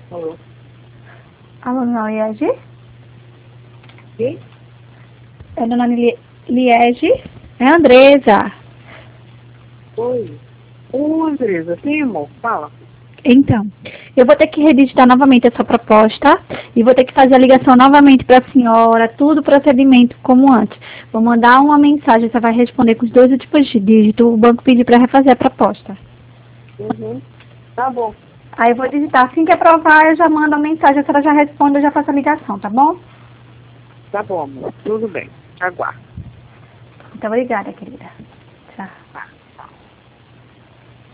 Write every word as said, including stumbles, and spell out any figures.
Alô? Alô, dona Liege? Quem? É dona Li- Liege? É a Andresa. Oi. Ô, Andresa, quem, amor? Fala. Então, eu vou ter que redigitar novamente essa proposta e vou ter que fazer a ligação novamente para a senhora, tudo o procedimento como antes. Vou mandar uma mensagem, você vai responder com os dois últimos dígitos. O banco pediu para refazer a proposta. Uhum. Tá bom. Aí eu vou digitar. Assim que aprovar, eu já mando a mensagem, a senhora já responde, eu já faço a ligação, tá bom? Tá bom, amor. Tudo bem. Aguardo. Muito obrigada, querida. Tchau. Tá.